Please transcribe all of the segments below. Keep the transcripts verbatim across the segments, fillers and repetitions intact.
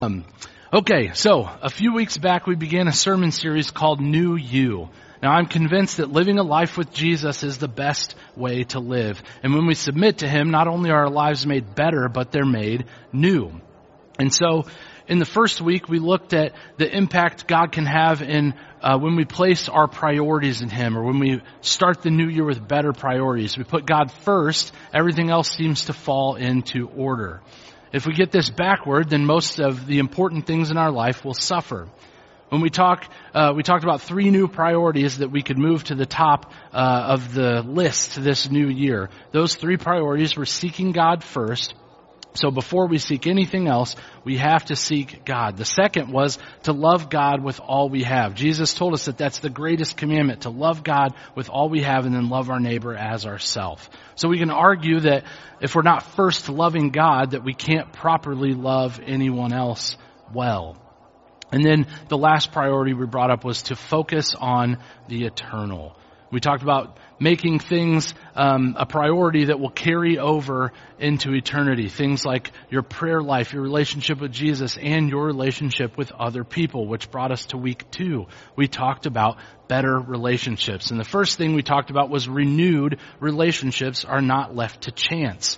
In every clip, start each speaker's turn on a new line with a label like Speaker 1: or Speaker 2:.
Speaker 1: Um, okay, so a few weeks back we began a sermon series called New You. Now I'm convinced that living a life with Jesus is the best way to live. And when we submit to Him, not only are our lives made better, but they're made new. And so in the first week we looked at the impact God can have in uh, when we place our priorities in Him, or when we start the new year with better priorities. We put God first, everything else seems to fall into order. If we get this backward, then most of the important things in our life will suffer. When we talk, uh, we talked about three new priorities that we could move to the top uh, of the list this new year. Those three priorities were seeking God first. So before we seek anything else, we have to seek God. The second was to love God with all we have. Jesus told us that that's the greatest commandment, to love God with all we have and then love our neighbor as ourselves. So we can argue that if we're not first loving God, that we can't properly love anyone else well. And then the last priority we brought up was to focus on the eternal. We talked about making things um, a priority that will carry over into eternity. Things like your prayer life, your relationship with Jesus, and your relationship with other people, which brought us to week two. We talked about better relationships. And the first thing we talked about was renewed relationships are not left to chance.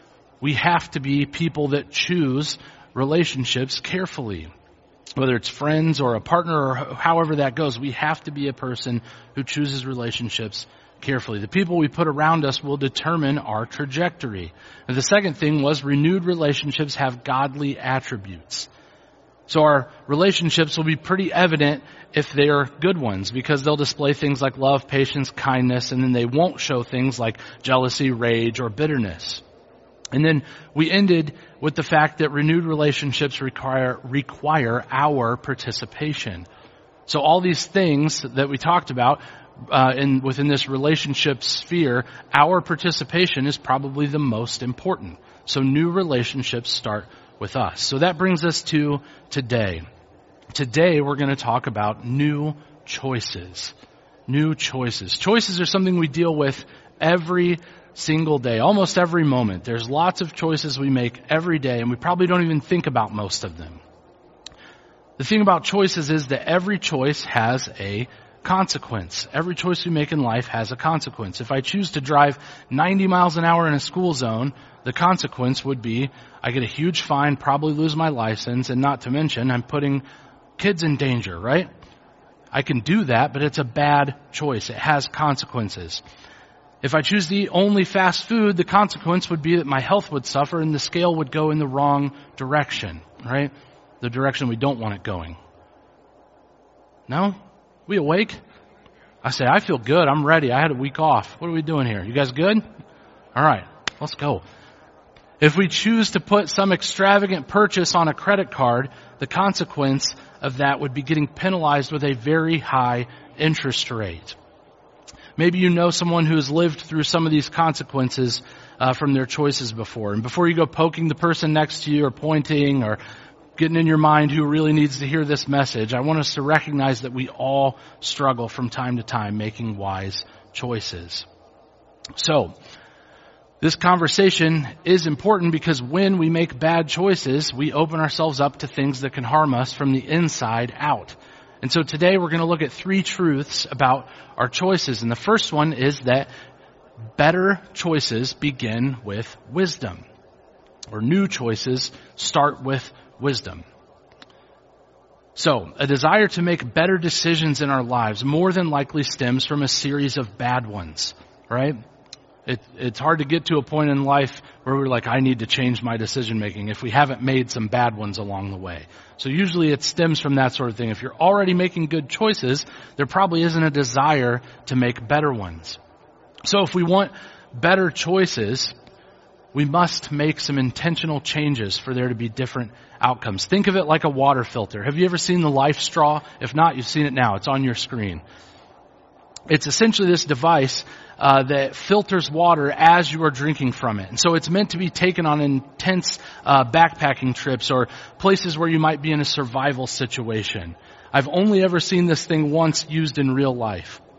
Speaker 1: We have to be people that choose relationships carefully. Whether it's friends or a partner or however that goes, we have to be a person who chooses relationships carefully. The people we put around us will determine our trajectory. And the second thing was renewed relationships have godly attributes. So our relationships will be pretty evident if they are good ones, because they'll display things like love, patience, kindness, and then they won't show things like jealousy, rage, or bitterness. And then we ended with the fact that renewed relationships require require our participation. So all these things that we talked about uh, in within this relationship sphere, our participation is probably the most important. So new relationships start with us. So that brings us to today. Today we're going to talk about new choices. New choices. Choices are something we deal with every single day, almost every moment. There's lots of choices we make every day, and we probably don't even think about most of them. The thing about choices is that every choice has a consequence. Every choice we make in life has a consequence. If I choose to drive ninety miles an hour in a school zone, the consequence would be I get a huge fine, probably lose my license, and not to mention I'm putting kids in danger, right? I can do that, but it's a bad choice. It has consequences. If I choose to eat only fast food, the consequence would be that my health would suffer and the scale would go in the wrong direction, right? The direction we don't want it going. No? We awake? I say, I feel good. I'm ready. I had a week off. What are we doing here? You guys good? All right, let's go. If we choose to put some extravagant purchase on a credit card, the consequence of that would be getting penalized with a very high interest rate. Maybe you know someone who has lived through some of these consequences uh, from their choices before. And before you go poking the person next to you or pointing or getting in your mind who really needs to hear this message, I want us to recognize that we all struggle from time to time making wise choices. So, this conversation is important because when we make bad choices, we open ourselves up to things that can harm us from the inside out. And so today we're going to look at three truths about our choices. And the first one is that better choices begin with wisdom. Or new choices start with wisdom. So, a desire to make better decisions in our lives more than likely stems from a series of bad ones, right? It, it's hard to get to a point in life where we're like, I need to change my decision making if we haven't made some bad ones along the way. So usually it stems from that sort of thing. If you're already making good choices, there probably isn't a desire to make better ones. So if we want better choices, we must make some intentional changes for there to be different outcomes. Think of it like a water filter. Have you ever seen the Life Straw? If not, you've seen it now. It's on your screen. It's essentially this device uh, that filters water as you are drinking from it. And so it's meant to be taken on intense uh, backpacking trips or places where you might be in a survival situation. I've only ever seen this thing once used in real life.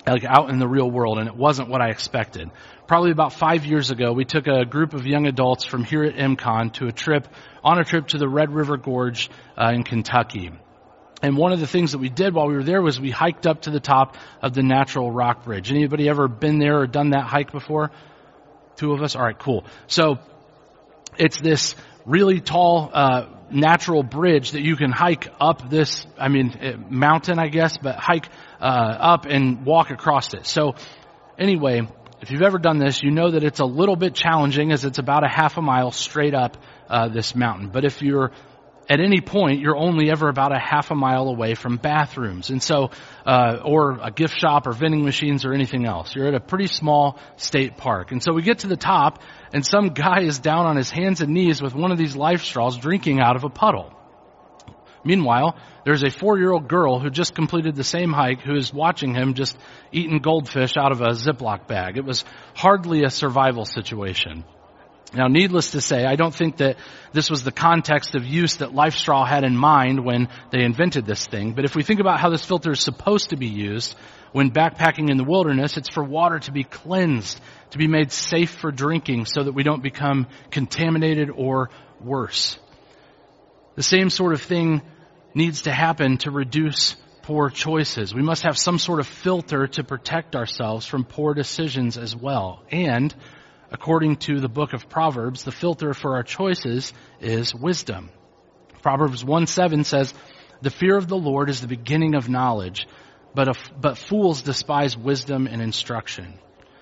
Speaker 1: like out in the real world, and it wasn't what I expected. Probably about five years ago, we took a group of young adults from here at M CON to a trip, on a trip to the Red River Gorge uh, in Kentucky. And one of the things that we did while we were there was we hiked up to the top of the Natural Rock Bridge. Anybody ever been there or done that hike before? Two of us? All right, cool. So it's this really tall uh natural bridge that you can hike up this, I mean, uh, mountain, I guess, but hike uh up and walk across it. So anyway, if you've ever done this, you know that it's a little bit challenging as it's about a half a mile straight up uh this mountain. But if you're at any point, you're only ever about a half a mile away from bathrooms. And so, uh, or a gift shop or vending machines or anything else. You're at a pretty small state park. And so we get to the top and some guy is down on his hands and knees with one of these life straws drinking out of a puddle. Meanwhile, there's a four-year-old girl who just completed the same hike who is watching him just eating goldfish out of a Ziploc bag. It was hardly a survival situation. Now, needless to say, I don't think that this was the context of use that LifeStraw had in mind when they invented this thing. But if we think about how this filter is supposed to be used when backpacking in the wilderness, it's for water to be cleansed, to be made safe for drinking so that we don't become contaminated or worse. The same sort of thing needs to happen to reduce poor choices. We must have some sort of filter to protect ourselves from poor decisions as well. And according to the book of Proverbs, the filter for our choices is wisdom. Proverbs one seven says, "The fear of the Lord is the beginning of knowledge, but a, but fools despise wisdom and instruction."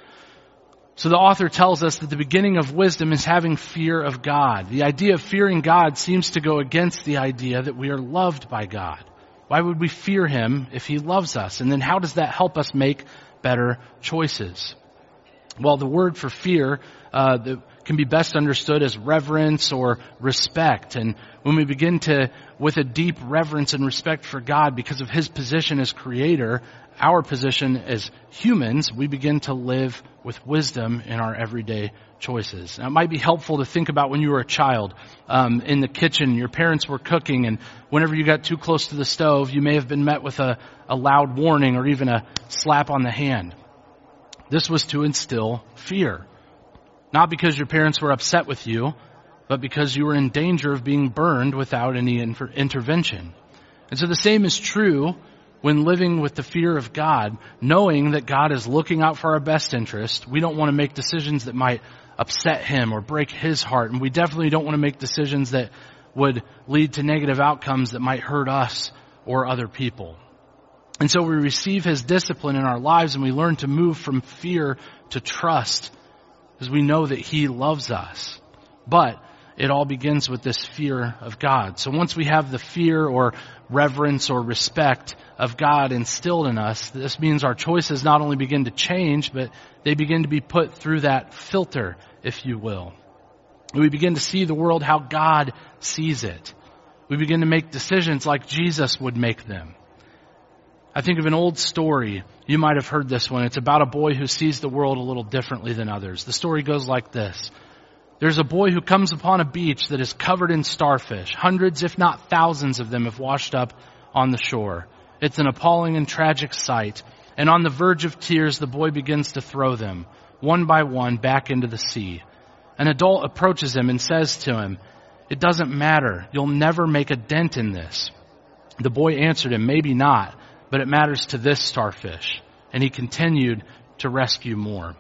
Speaker 1: So the author tells us that the beginning of wisdom is having fear of God. The idea of fearing God seems to go against the idea that we are loved by God. Why would we fear Him if He loves us? And then how does that help us make better choices? Well, the word for fear uh, the, can be best understood as reverence or respect. And when we begin to, with a deep reverence and respect for God because of His position as Creator, our position as humans, we begin to live with wisdom in our everyday choices. Now, it might be helpful to think about when you were a child um, in the kitchen, your parents were cooking, and whenever you got too close to the stove, you may have been met with a, a loud warning or even a slap on the hand. This was to instill fear. Not because your parents were upset with you, but because you were in danger of being burned without any inter- intervention. And so the same is true when living with the fear of God, knowing that God is looking out for our best interest. We don't want to make decisions that might upset Him or break His heart. And we definitely don't want to make decisions that would lead to negative outcomes that might hurt us or other people. And so we receive His discipline in our lives and we learn to move from fear to trust as we know that He loves us. But it all begins with this fear of God. So once we have the fear or reverence or respect of God instilled in us, this means our choices not only begin to change, but they begin to be put through that filter, if you will. And we begin to see the world how God sees it. We begin to make decisions like Jesus would make them. I think of an old story. You might have heard this one. It's about a boy who sees the world a little differently than others. The story goes like this. There's a boy who comes upon a beach that is covered in starfish. Hundreds, if not thousands of them have washed up on the shore. It's an appalling and tragic sight. And on the verge of tears, the boy begins to throw them, one by one, back into the sea. An adult approaches him and says to him, "It doesn't matter. You'll never make a dent in this." The boy answered him, "Maybe not, but it matters to this starfish." And he continued to rescue more.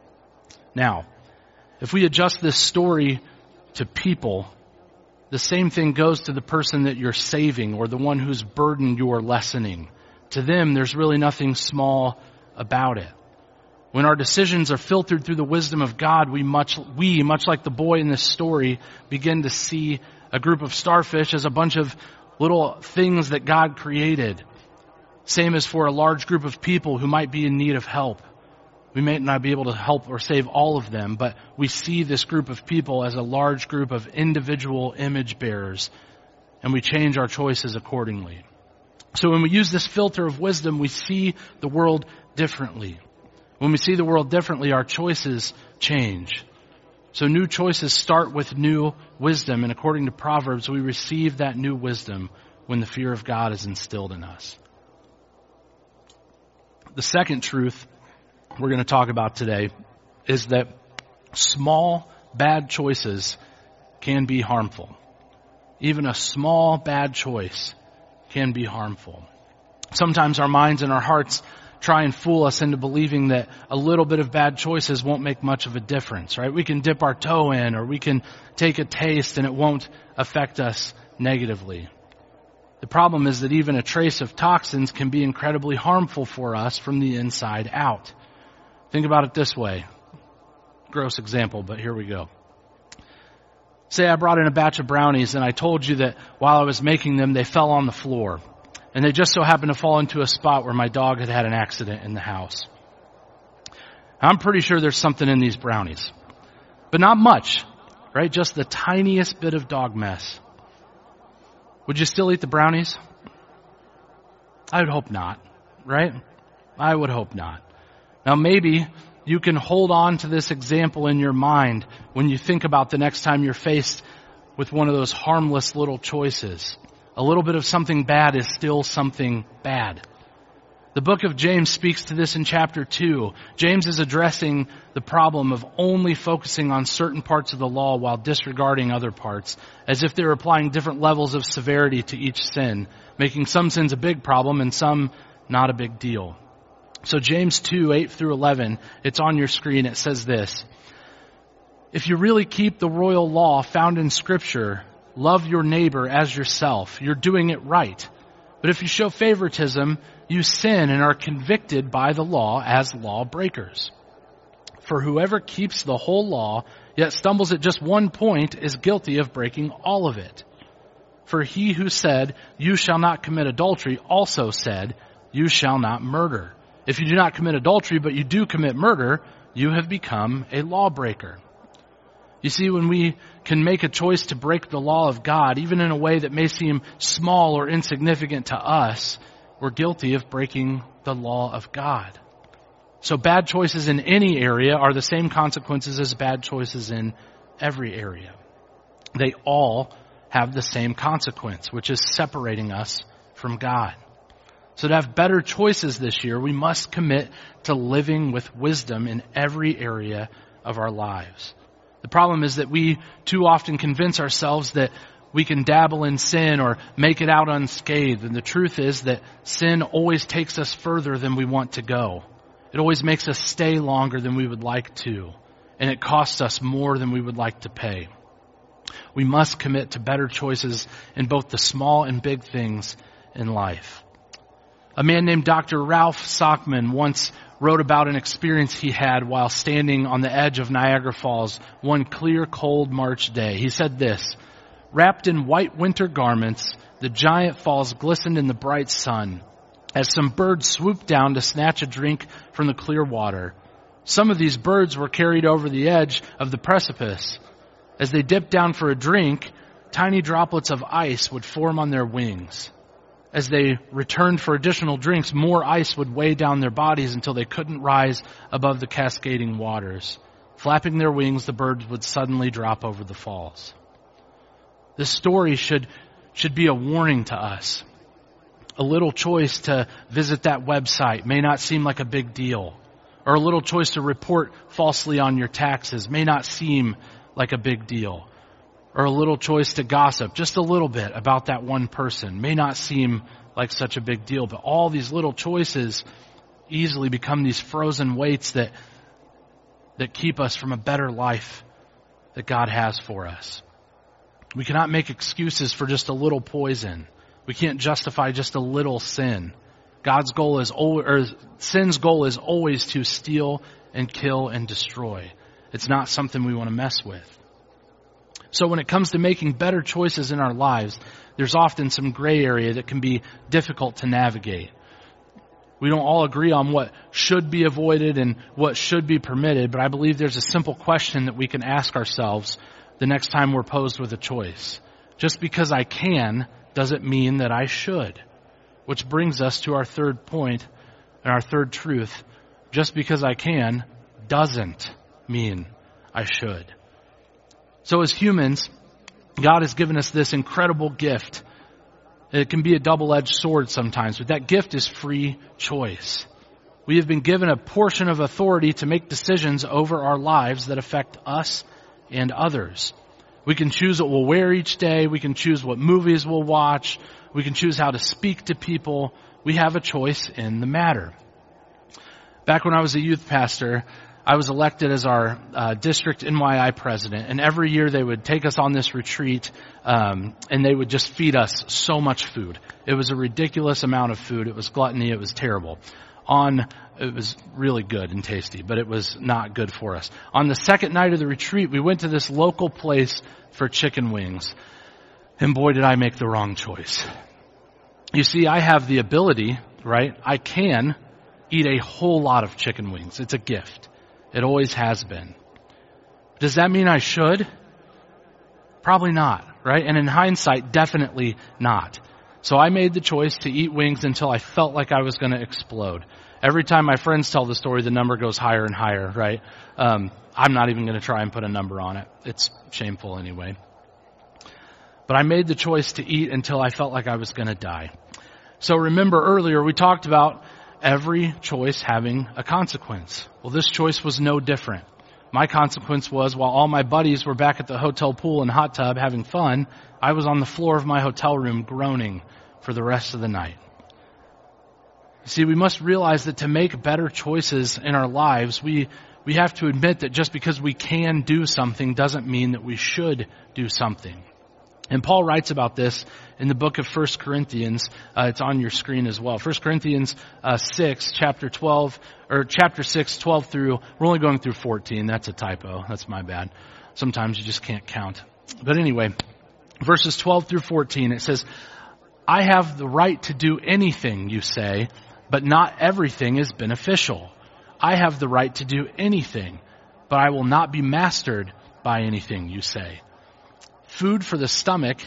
Speaker 1: Now, if we adjust this story to people, the same thing goes to the person that you're saving or the one whose burden you're lessening. To them, there's really nothing small about it. When our decisions are filtered through the wisdom of God, we much, we, much like the boy in this story, begin to see a group of starfish as a bunch of little things that God created. Same as for a large group of people who might be in need of help. We may not be able to help or save all of them, but we see this group of people as a large group of individual image bearers, and we change our choices accordingly. So when we use this filter of wisdom, we see the world differently. When we see the world differently, our choices change. So new choices start with new wisdom, and according to Proverbs, we receive that new wisdom when the fear of God is instilled in us. The second truth we're going to talk about today is that small, bad choices can be harmful. Even a small, bad choice can be harmful. Sometimes our minds and our hearts try and fool us into believing that a little bit of bad choices won't make much of a difference, right? We can dip our toe in, or we can take a taste and it won't affect us negatively. The problem is that even a trace of toxins can be incredibly harmful for us from the inside out. Think about it this way. Gross example, but here we go. Say I brought in a batch of brownies and I told you that while I was making them, they fell on the floor. And they just so happened to fall into a spot where my dog had had an accident in the house. I'm pretty sure there's something in these brownies. But not much, right? Just the tiniest bit of dog mess. Would you still eat the brownies? I would hope not, right? I would hope not. Now maybe you can hold on to this example in your mind when you think about the next time you're faced with one of those harmless little choices. A little bit of something bad is still something bad. The book of James speaks to this in chapter two. James is addressing the problem of only focusing on certain parts of the law while disregarding other parts, as if they're applying different levels of severity to each sin, making some sins a big problem and some not a big deal. So James two, eight through eleven, it's on your screen. It says this: if you really keep the royal law found in Scripture, love your neighbor as yourself, you're doing it right. But if you show favoritism, you sin and are convicted by the law as lawbreakers. For whoever keeps the whole law, yet stumbles at just one point, is guilty of breaking all of it. For he who said, you shall not commit adultery, also said, you shall not murder. If you do not commit adultery, but you do commit murder, you have become a lawbreaker. You see, when we can make a choice to break the law of God, even in a way that may seem small or insignificant to us, we're guilty of breaking the law of God. So bad choices in any area are the same consequences as bad choices in every area. They all have the same consequence, which is separating us from God. So to have better choices this year, we must commit to living with wisdom in every area of our lives. The problem is that we too often convince ourselves that we can dabble in sin or make it out unscathed. And the truth is that sin always takes us further than we want to go. It always makes us stay longer than we would like to. And it costs us more than we would like to pay. We must commit to better choices in both the small and big things in life. A man named Doctor Ralph Sockman once wrote about an experience he had while standing on the edge of Niagara Falls one clear, cold March day. He said this: wrapped in white winter garments, the giant falls glistened in the bright sun as some birds swooped down to snatch a drink from the clear water. Some of these birds were carried over the edge of the precipice. As they dipped down for a drink, tiny droplets of ice would form on their wings. As they returned for additional drinks, more ice would weigh down their bodies until they couldn't rise above the cascading waters. Flapping their wings, the birds would suddenly drop over the falls. This story should, should be a warning to us. A little choice to visit that website may not seem like a big deal. Or a little choice to report falsely on your taxes may not seem like a big deal. Or a little choice to gossip just a little bit about that one person may not seem like such a big deal. But all these little choices easily become these frozen weights that, that keep us from a better life that God has for us. We cannot make excuses for just a little poison. We can't justify just a little sin. God's goal is always, or sin's goal is always to steal and kill and destroy. It's not something we want to mess with. So when it comes to making better choices in our lives, there's often some gray area that can be difficult to navigate. We don't all agree on what should be avoided and what should be permitted, but I believe there's a simple question that we can ask ourselves the next time we're posed with a choice. Just because I can doesn't mean that I should. Which brings us to our third point and our third truth. Just because I can doesn't mean I should. So as humans, God has given us this incredible gift. It can be a double-edged sword sometimes, but that gift is free choice. We have been given a portion of authority to make decisions over our lives that affect us and others. We can choose what we'll wear each day. We can choose what movies we'll watch. We can choose how to speak to people. We have a choice in the matter. Back when I was a youth pastor, I was elected as our uh, district N Y I president, and every year they would take us on this retreat, um, and they would just feed us so much food. It was a ridiculous amount of food. It was gluttony. It was terrible. On, it was really good and tasty, but it was not good for us. On the second night of the retreat, we went to this local place for chicken wings, and boy, did I make the wrong choice. You see, I have the ability, right? I can eat a whole lot of chicken wings. It's a gift. It always has been. Does that mean I should? Probably not, right? And in hindsight, definitely not. So I made the choice to eat wings until I felt like I was going to explode. Every time my friends tell the story, the number goes higher and higher, right? Um, I'm not even going to try and put a number on it. It's shameful anyway. But I made the choice to eat until I felt like I was going to die. So remember earlier we talked about every choice having a consequence. Well, this choice was no different. My consequence was, while all my buddies were back at the hotel pool and hot tub having fun, I was on the floor of my hotel room groaning for the rest of the night. You see, we must realize that to make better choices in our lives, we we have to admit that just because we can do something doesn't mean that we should do something. And Paul writes about this in the book of First Corinthians. Uh, it's on your screen as well. First Corinthians uh, six, chapter twelve, or chapter six, twelve through, we're only going through fourteen. That's a typo. That's my bad. Sometimes you just can't count. But anyway, verses twelve through fourteen, it says, I have the right to do anything, you say, but not everything is beneficial. I have the right to do anything, but I will not be mastered by anything, you say. Food for the stomach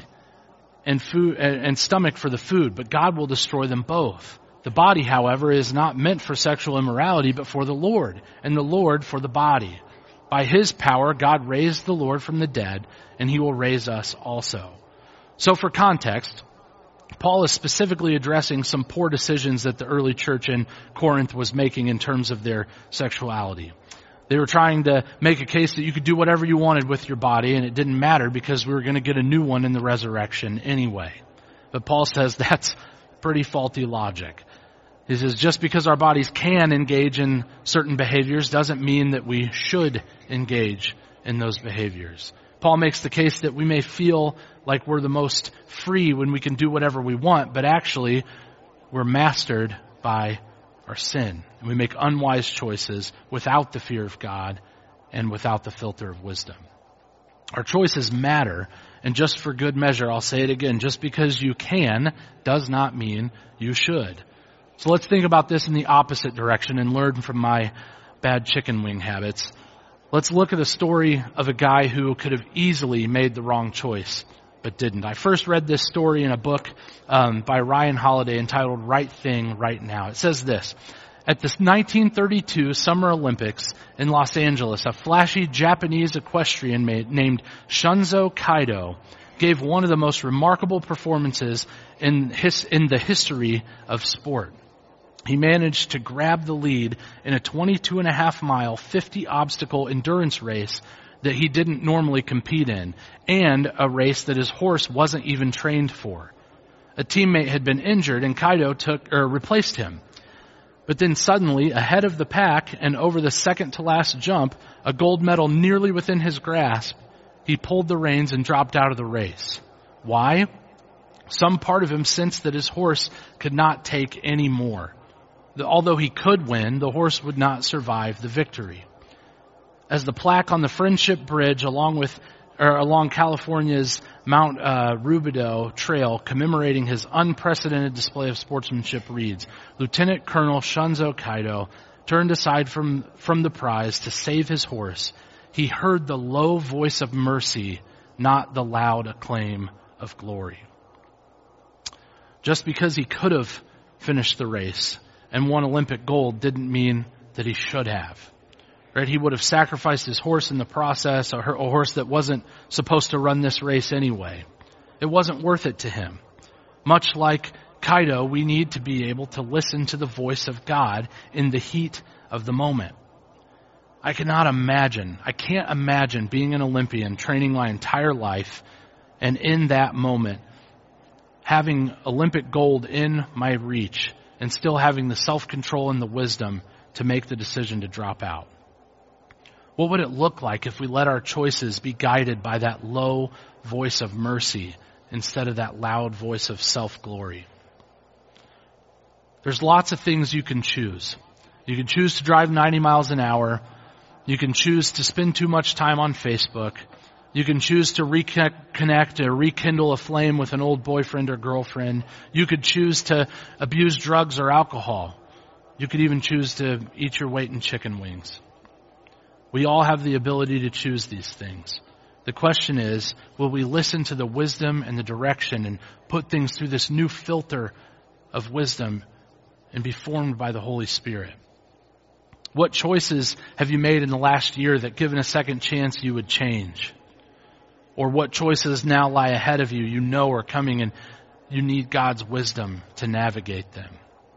Speaker 1: and food and stomach for the food, but God will destroy them both. The body, however, is not meant for sexual immorality, but for the Lord, and the Lord for the body. By his power, God raised the Lord from the dead, and he will raise us also. So for context, Paul is specifically addressing some poor decisions that the early church in Corinth was making in terms of their sexuality. They were trying to make a case that you could do whatever you wanted with your body, and it didn't matter because we were going to get a new one in the resurrection anyway. But Paul says that's pretty faulty logic. He says just because our bodies can engage in certain behaviors doesn't mean that we should engage in those behaviors. Paul makes the case that we may feel like we're the most free when we can do whatever we want, but actually we're mastered by our sin. And we make unwise choices without the fear of God and without the filter of wisdom. Our choices matter, and just for good measure, I'll say it again, just because you can does not mean you should. So let's think about this in the opposite direction and learn from my bad chicken wing habits. Let's look at the story of a guy who could have easily made the wrong choice, but didn't. I first read this story in a book um, by Ryan Holiday entitled Right Thing, Right Now. It says this: at the nineteen thirty-two Summer Olympics in Los Angeles, a flashy Japanese equestrian named Shunzo Kaido gave one of the most remarkable performances in, his, in the history of sport. He managed to grab the lead in a twenty-two and a half mile, fifty obstacle endurance race that he didn't normally compete in, and a race that his horse wasn't even trained for. A teammate had been injured, and Kaido took or replaced him. But then suddenly, ahead of the pack and over the second to last jump, a gold medal nearly within his grasp, he pulled the reins and dropped out of the race. Why? Some part of him sensed that his horse could not take any more. Although he could win, the horse would not survive the victory. As the plaque on the Friendship Bridge along with or along California's Mount uh, Rubidoux Trail commemorating his unprecedented display of sportsmanship reads, Lieutenant Colonel Shunzo Kaido turned aside from, from the prize to save his horse. He heard the low voice of mercy, not the loud acclaim of glory. Just because he could have finished the race and won Olympic gold didn't mean that he should have. Right? He would have sacrificed his horse in the process, a horse that wasn't supposed to run this race anyway. It wasn't worth it to him. Much like Kaido, we need to be able to listen to the voice of God in the heat of the moment. I cannot imagine, I can't imagine being an Olympian, training my entire life, and in that moment, having Olympic gold in my reach, and still having the self-control and the wisdom to make the decision to drop out. What would it look like if we let our choices be guided by that low voice of mercy instead of that loud voice of self-glory? There's lots of things you can choose. You can choose to drive ninety miles an hour. You can choose to spend too much time on Facebook. You can choose to reconnect or rekindle a flame with an old boyfriend or girlfriend. You could choose to abuse drugs or alcohol. You could even choose to eat your weight in chicken wings. We all have the ability to choose these things. The question is, will we listen to the wisdom and the direction and put things through this new filter of wisdom and be formed by the Holy Spirit? What choices have you made in the last year that, given a second chance, you would change? Or what choices now lie ahead of you, you know are coming, and you need God's wisdom to navigate them?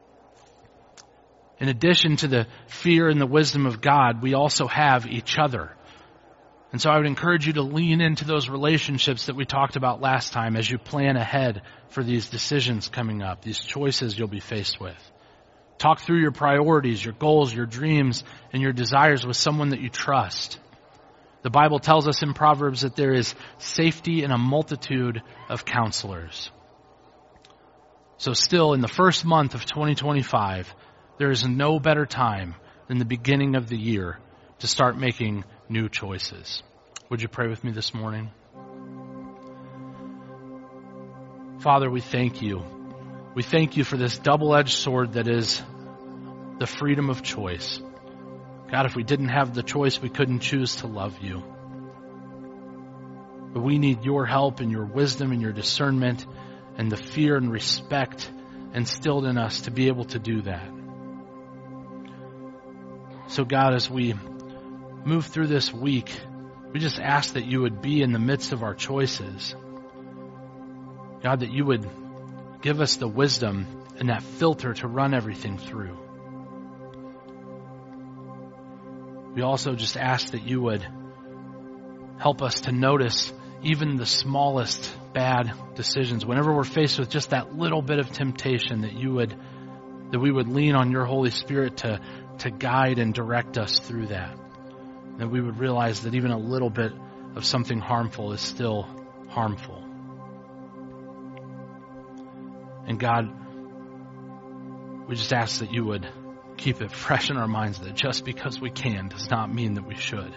Speaker 1: In addition to the fear and the wisdom of God, we also have each other. And so I would encourage you to lean into those relationships that we talked about last time as you plan ahead for these decisions coming up, these choices you'll be faced with. Talk through your priorities, your goals, your dreams, and your desires with someone that you trust. The Bible tells us in Proverbs that there is safety in a multitude of counselors. So still, in the first month of twenty twenty-five, there is no better time than the beginning of the year to start making new choices. Would you pray with me this morning? Father, we thank you. We thank you for this double-edged sword that is the freedom of choice. God, if we didn't have the choice, we couldn't choose to love you. But we need your help and your wisdom and your discernment and the fear and respect instilled in us to be able to do that. So God, as we move through this week, we just ask that you would be in the midst of our choices. God, that you would give us the wisdom and that filter to run everything through. We also just ask that you would help us to notice even the smallest bad decisions. Whenever we're faced with just that little bit of temptation, that you would, that we would lean on your Holy Spirit to, to guide and direct us through that. That we would realize that even a little bit of something harmful is still harmful. And God, we just ask that you would keep it fresh in our minds that just because we can does not mean that we should.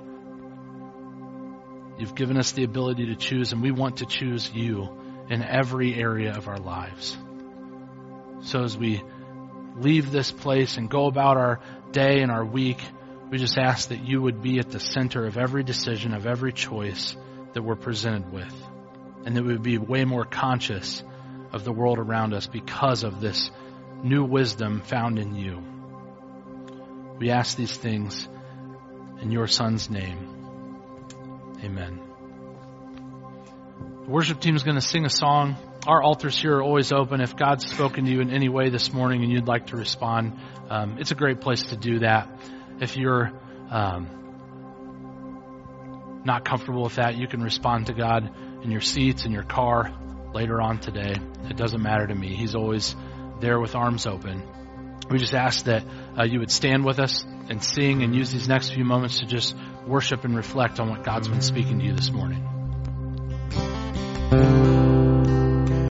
Speaker 1: You've given us the ability to choose, and we want to choose you in every area of our lives. So as we leave this place and go about our day and our week, we just ask that you would be at the center of every decision, of every choice that we're presented with, and that we would be way more conscious of the world around us because of this new wisdom found in you. We ask these things in your Son's name. Amen. The worship team is going to sing a song. Our altars here are always open. If God's spoken to you in any way this morning and you'd like to respond, um, it's a great place to do that. If you're um, not comfortable with that, you can respond to God in your seats, in your car, later on today. It doesn't matter to me. He's always there with arms open. We just ask that uh, you would stand with us and sing and use these next few moments to just worship and reflect on what God's been speaking to you this morning.